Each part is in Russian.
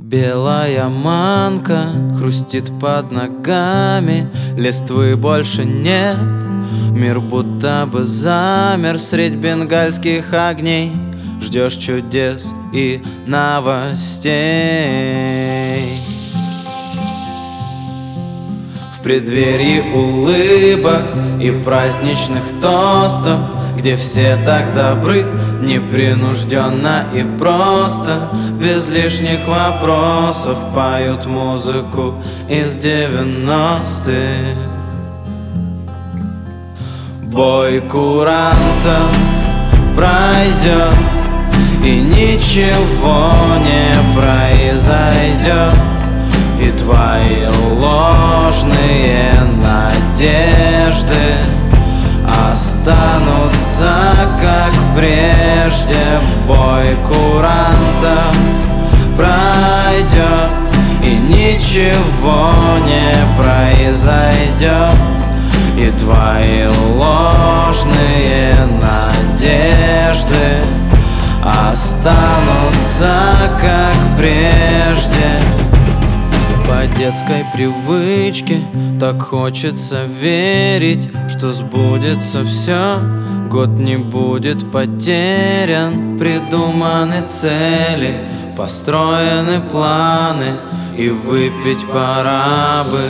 Белая манка хрустит под ногами, листвы больше нет. Мир будто бы замер средь бенгальских огней. Ждешь чудес и новостей. В преддверии улыбок и праздничных тостов, где все так добры, непринужденно и просто, без лишних вопросов, поют музыку из 90-х. Бой курантов пройдет, и ничего не произойдет, и твои ложные надежды останутся как прежде. Бой курантов пройдет, и ничего не произойдет, и твои ложные надежды останутся как прежде. По детской привычке так хочется верить, что сбудется все, год не будет потерян. Придуманы цели, построены планы, и выпить пора бы.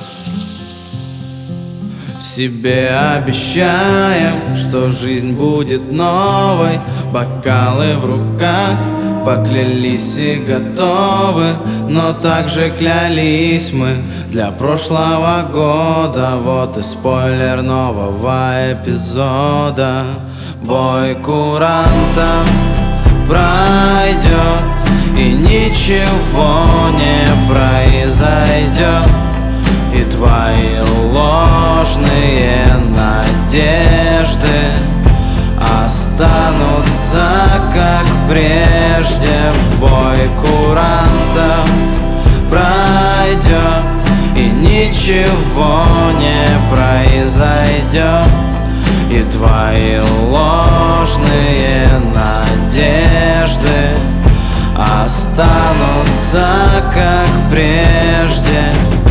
Себе обещаем, что жизнь будет новой, бокалы в руках, поклялись и готовы, но также клялись мы для прошлого года. Вот и спойлер нового эпизода. Бой курантов пройдет, и ничего не произойдет, и твои ложные надежды останутся как прежде. Бой курантов пройдет, и ничего не произойдет, и твои ложные надежды останутся как прежде.